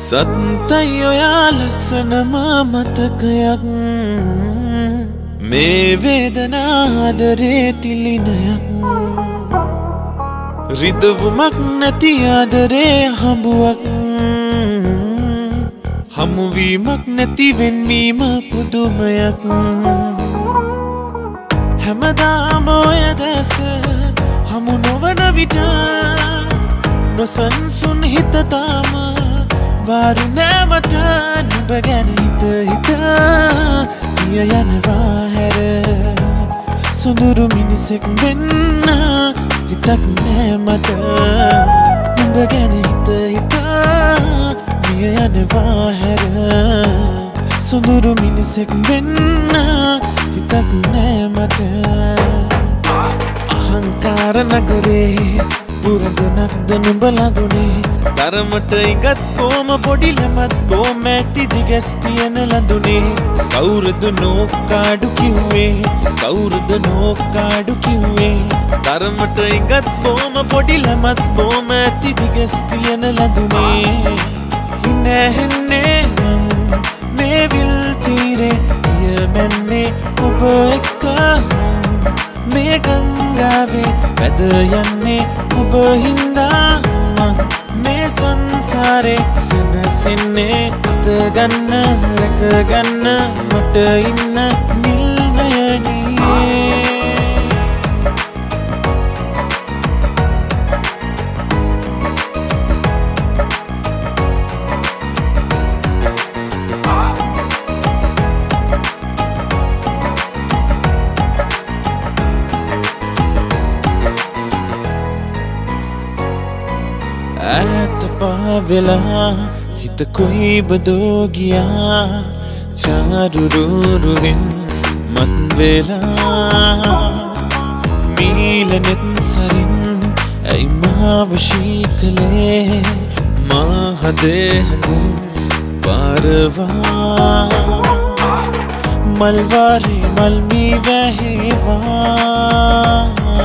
සත්තයි ඔයා ලස්සනම මතකයක් මේ වේදනාදරේ තිලිනයක් රිදවුමක් නැති ආදරේ හඹුවක් හමුවීමක් නැති වෙන්වීම පුදුමයක් හැමදාම ඔය දැස හමු නොවන විට නොසන්සුන් හිත තාම වාරු නෑමට නුඹ ගැන හිත හිත පිය යනවා හැර සොඳුරු මිනිසෙක් වෙන්න හිතක් නෑමට නුඹ ගැන හිත හිත පිය යනවා හැර සොඳුරු මිනිසෙක් වෙන්න හිතක් නෑමට අහංකාර නගරේ පුරදනක්ද නුඹලා දුනේ තරමට ඉඟත් බොම පොඩි ළමත් බොම ඇති දිගස් තියෙන ලඳුනේ කවුරුද නෝකාඩු කිව්වේ කවුරුද නෝකාඩු කිව්වේ තරමට ඉඟත් බොම පොඩි ළමත් බොම ඇති දිගස් තියෙන ලඳුනේ හිනැහෙන්නේ මං මේ විල් තීරේ යමන්නේ ඔබ එක්ක මේ ගංගාවේ වැද යන්නේ ඔබ හින්දා මේ සංසාරේ සනසන්නේ අත ගන්න රැක ගන්න මට ඉන්න නිල් නයනියේ ඈත පාවෙලා හිත කොයි බදෝ ගියා චාරුරුරුවෙන් මත් වෙලා මීලනෙත් සරින් ඇයි මාව ශීකලේ මා හදේ හඳුන් පාරවා මල්වාරේ මල්මී වැහෙවා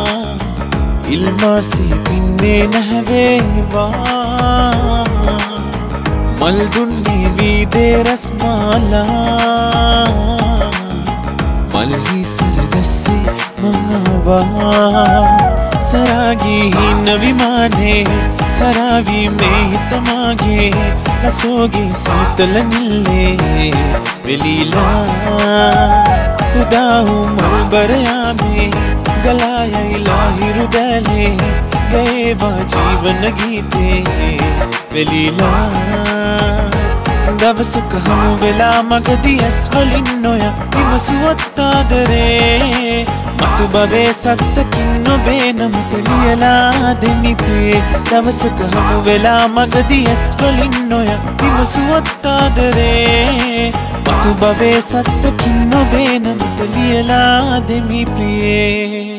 ඉල්මාසී පින්නේ නැහැවේවා මල් දුන්නේ වීදේ රස්මාලා මල්හි සරගස්සේ මහවා සරාගී හින්න විමානේ සරාවී මේ හිතමාගේ ලසෝගේ සීතල නිල්ලේ වෙලීලා උදාහු මල්බරයාමේ ගලායයිලා හිරුදැලේ ගේවා ජීවන ගීතේ වෙලීලා දවසක හමු වෙලා මගදී ඇස්වලින් නොය විමසුවොත් ආදරේ මතු බවේ සත්තකින් නොබේ නමට ලියලා දෙමි ප්‍රියේ දවසක හමු වෙලා මගදී ඇස්වලින් නොය විමසුවොත් ආදරේ මතු බවේ සත්තකින් නොබේ නමට ලියලා දෙමි ප්‍රියේ